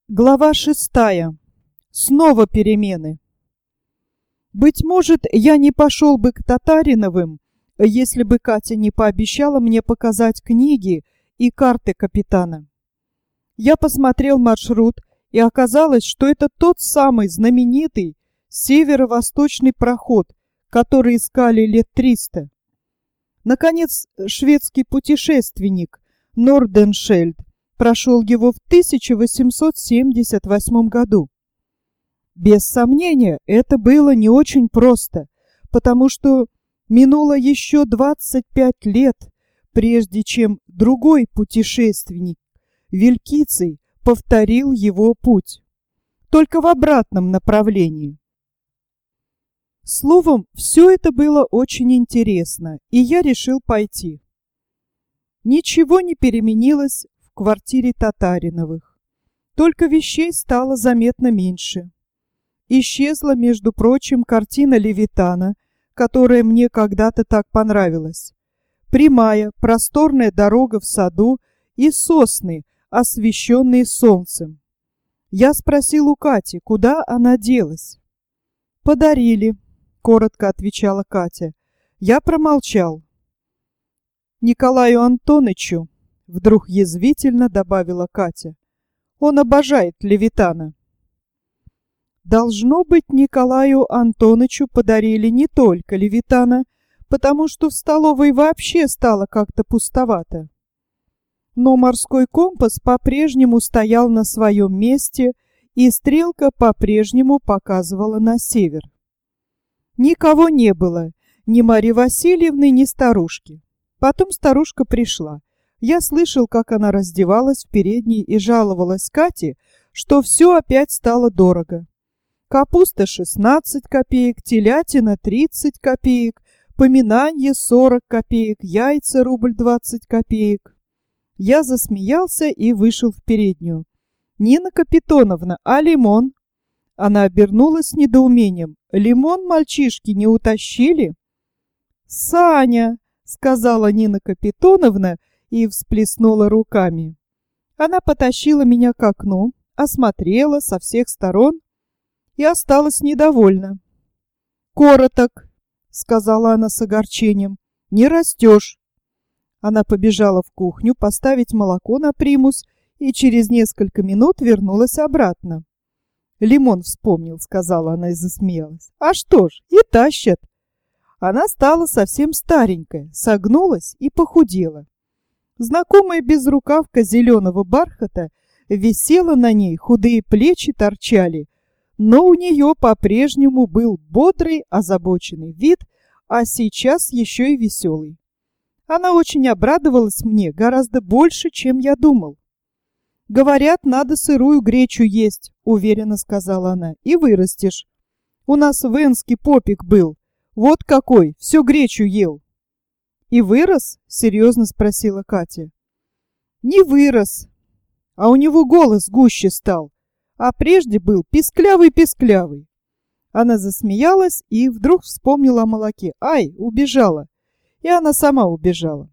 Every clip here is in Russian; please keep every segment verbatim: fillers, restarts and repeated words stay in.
Глава шестая. Снова перемены. Быть может, я не пошел бы к Татариновым, если бы Катя не пообещала мне показать книги и карты капитана. Я посмотрел маршрут, и оказалось, что это тот самый знаменитый северо-восточный проход, который искали лет триста. Наконец, шведский путешественник Норденшельд прошел его в тысяча восемьсот семьдесят восьмом году. Без сомнения, это было не очень просто, потому что минуло еще двадцать пять лет, прежде чем другой путешественник, Вилькиций, повторил его путь, только в обратном направлении. Словом, все это было очень интересно, и я решил пойти. Ничего не переменилось в квартире Татариновых, только вещей стало заметно меньше. Исчезла, между прочим, картина Левитана, которая мне когда-то так понравилась. Прямая, просторная дорога в саду и сосны, освещенные солнцем. Я спросил у Кати, куда она делась. «Подарили», — коротко отвечала Катя. Я промолчал. «Николаю Антонычу», — вдруг язвительно добавила Катя. «Он обожает Левитана». Должно быть, Николаю Антонычу подарили не только Левитана, потому что в столовой вообще стало как-то пустовато. Но морской компас по-прежнему стоял на своем месте, и стрелка по-прежнему показывала на север. Никого не было, ни Марьи Васильевны, ни старушки. Потом старушка пришла. Я слышал, как она раздевалась в передней и жаловалась Кате, что все опять стало дорого. Капуста шестнадцать копеек, телятина тридцать копеек, поминанье сорок копеек, яйца рубль двадцать копеек. Я засмеялся и вышел в переднюю. «Нина Капитоновна, а лимон?» Она обернулась с недоумением. «Лимон мальчишки не утащили?» «Саня!» — сказала Нина Капитоновна и всплеснула руками. Она потащила меня к окну, осмотрела со всех сторон и осталась недовольна. «Короток!» — сказала она с огорчением. «Не растешь!» Она побежала в кухню поставить молоко на примус и через несколько минут вернулась обратно. «Лимон вспомнил», — сказала она и засмеялась. «А что ж, и тащат». Она стала совсем старенькая, согнулась и похудела. Знакомая безрукавка зеленого бархата висела на ней, худые плечи торчали, но у нее по-прежнему был бодрый, озабоченный вид, а сейчас еще и веселый. Она очень обрадовалась мне, гораздо больше, чем я думал. «Говорят, надо сырую гречу есть», — уверенно сказала она, — «и вырастешь. У нас в Энске попик был. Вот какой, всю гречу ел». «И вырос?» — серьезно спросила Катя. «Не вырос, а у него голос гуще стал, а прежде был писклявый-писклявый». Она засмеялась и вдруг вспомнила о молоке. «Ай, убежала!» И она сама убежала.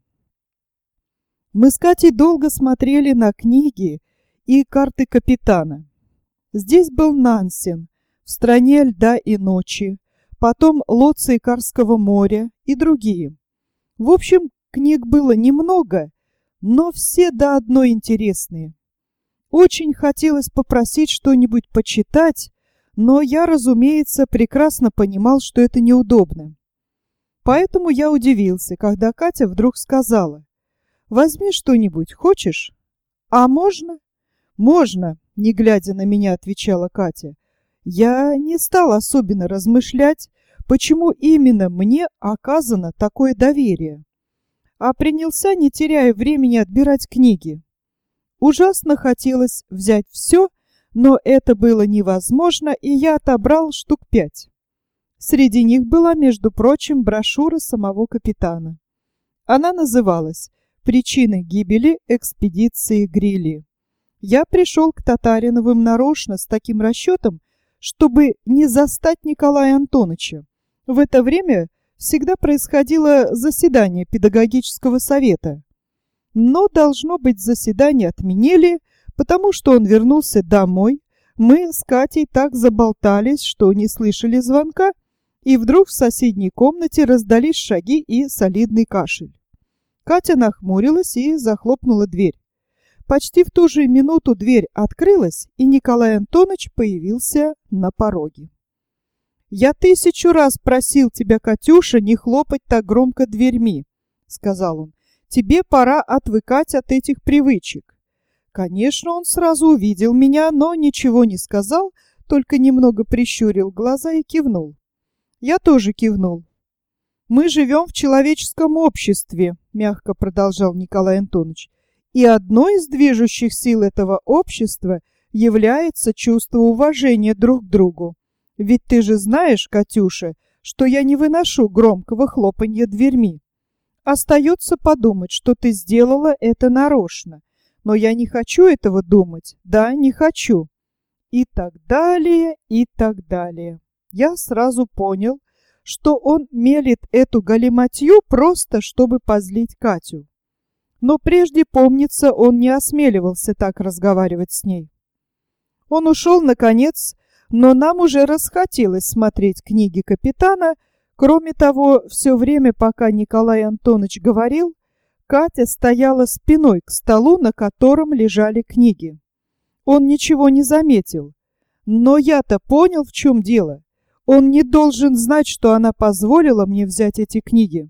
Мы с Катей долго смотрели на книги и карты капитана. Здесь был Нансен, в стране льда и ночи, потом Лоций Карского моря и другие. В общем, книг было немного, но все до одной интересные. Очень хотелось попросить что-нибудь почитать, но я, разумеется, прекрасно понимал, что это неудобно. Поэтому я удивился, когда Катя вдруг сказала: «Возьми что-нибудь, хочешь?» «А можно?» «Можно», — не глядя на меня, отвечала Катя. Я не стал особенно размышлять, почему именно мне оказано такое доверие, а принялся, не теряя времени, отбирать книги. Ужасно хотелось взять все, но это было невозможно, и я отобрал штук пять. Среди них была, между прочим, брошюра самого капитана. Она называлась «Причины гибели экспедиции Грилли». Я пришел к Татариновым нарочно с таким расчетом, чтобы не застать Николая Антоновича. В это время всегда происходило заседание педагогического совета. Но, должно быть, заседание отменили, потому что он вернулся домой. Мы с Катей так заболтались, что не слышали звонка, и вдруг в соседней комнате раздались шаги и солидный кашель. Катя нахмурилась и захлопнула дверь. Почти в ту же минуту дверь открылась, и Николай Антонович появился на пороге. «Я тысячу раз просил тебя, Катюша, не хлопать так громко дверьми», — сказал он. «Тебе пора отвыкать от этих привычек». Конечно, он сразу увидел меня, но ничего не сказал, только немного прищурил глаза и кивнул. Я тоже кивнул. «Мы живем в человеческом обществе», — мягко продолжал Николай Антонович, «и одной из движущих сил этого общества является чувство уважения друг к другу. Ведь ты же знаешь, Катюша, что я не выношу громкого хлопанья дверьми. Остается подумать, что ты сделала это нарочно, но я не хочу этого думать, да, не хочу». И так далее, и так далее. Я сразу понял, что он мелет эту галиматью просто, чтобы позлить Катю. Но прежде, помнится, он не осмеливался так разговаривать с ней. Он ушел, наконец, но нам уже расхотелось смотреть книги капитана. Кроме того, все время, пока Николай Антонович говорил, Катя стояла спиной к столу, на котором лежали книги. Он ничего не заметил, но я-то понял, в чем дело. Он не должен знать, что она позволила мне взять эти книги.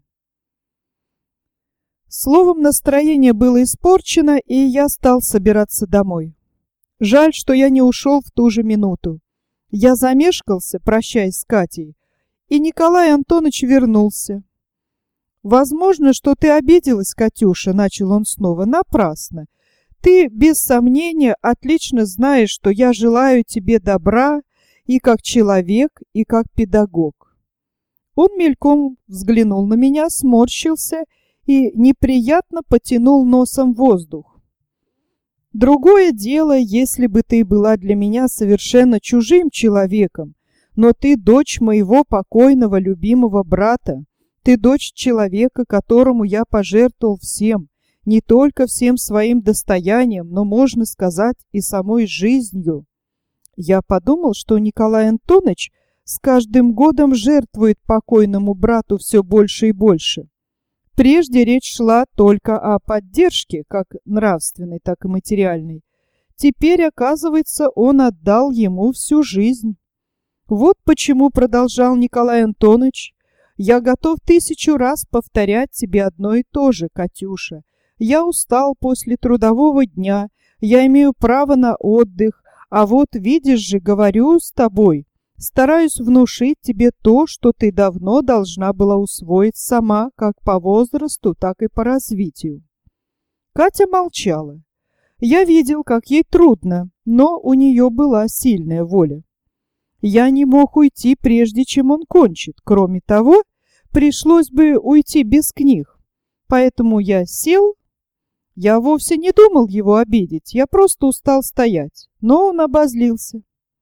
Словом, настроение было испорчено, и я стал собираться домой. Жаль, что я не ушел в ту же минуту. Я замешкался, прощаясь с Катей, и Николай Антонович вернулся. «Возможно, что ты обиделась, Катюша», — начал он снова, — «напрасно. Ты, без сомнения, отлично знаешь, что я желаю тебе добра и как человек, и как педагог». Он мельком взглянул на меня, сморщился и неприятно потянул носом воздух. «Другое дело, если бы ты была для меня совершенно чужим человеком, но ты дочь моего покойного любимого брата, ты дочь человека, которому я пожертвовал всем, не только всем своим достоянием, но, можно сказать, и самой жизнью». Я подумал, что Николай Антонович с каждым годом жертвует покойному брату все больше и больше. Прежде речь шла только о поддержке, как нравственной, так и материальной. Теперь, оказывается, он отдал ему всю жизнь. Вот почему, продолжал Николай Антонович, я готов тысячу раз повторять тебе одно и то же, Катюша. Я устал после трудового дня, я имею право на отдых, а вот видишь же, говорю с тобой, стараюсь внушить тебе то, что ты давно должна была усвоить сама, как по возрасту, так и по развитию. Катя молчала. Я видел, как ей трудно, но у нее была сильная воля. Я не мог уйти, прежде чем он кончит. Кроме того, пришлось бы уйти без книг. Поэтому я сел. Я вовсе не думал его обидеть, я просто устал стоять. Но он обозлился.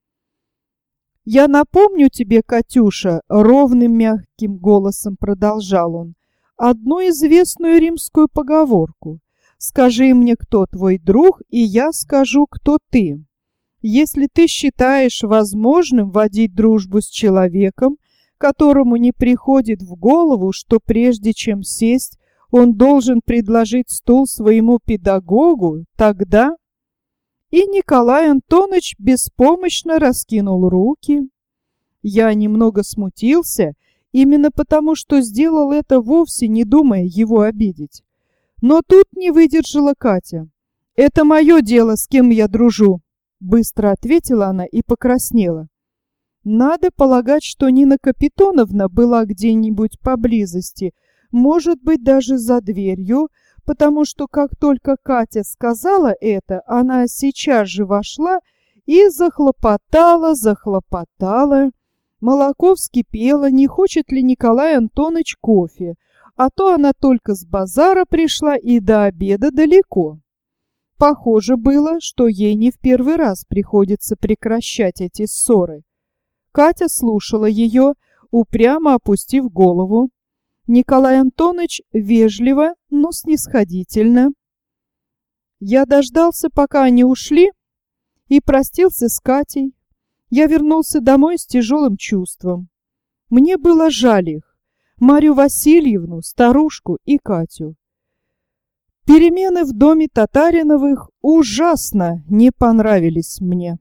«Я напомню тебе, Катюша», — ровным мягким голосом продолжал он, «одну известную римскую поговорку. Скажи мне, кто твой друг, и я скажу, кто ты. Если ты считаешь возможным водить дружбу с человеком, которому не приходит в голову, что прежде чем сесть, он должен предложить стул своему педагогу, тогда...» И Николай Антонович беспомощно раскинул руки. Я немного смутился, именно потому, что сделал это вовсе не думая его обидеть. Но тут не выдержала Катя. «Это мое дело, с кем я дружу», — быстро ответила она и покраснела. Надо полагать, что Нина Капитоновна была где-нибудь поблизости, может быть, даже за дверью, потому что как только Катя сказала это, она сейчас же вошла и захлопотала, захлопотала. Молоко вскипело, не хочет ли Николай Антонович кофе, а то она только с базара пришла и до обеда далеко. Похоже было, что ей не в первый раз приходится прекращать эти ссоры. Катя слушала ее, упрямо опустив голову. Николай Антонович вежливо, но снисходительно. Я дождался, пока они ушли, и простился с Катей. Я вернулся домой с тяжелым чувством. Мне было жаль их, Марью Васильевну, старушку и Катю. Перемены в доме Татариновых ужасно не понравились мне.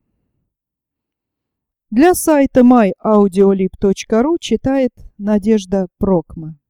Для сайта май аудиолиб точка ру читает Надежда Прокма.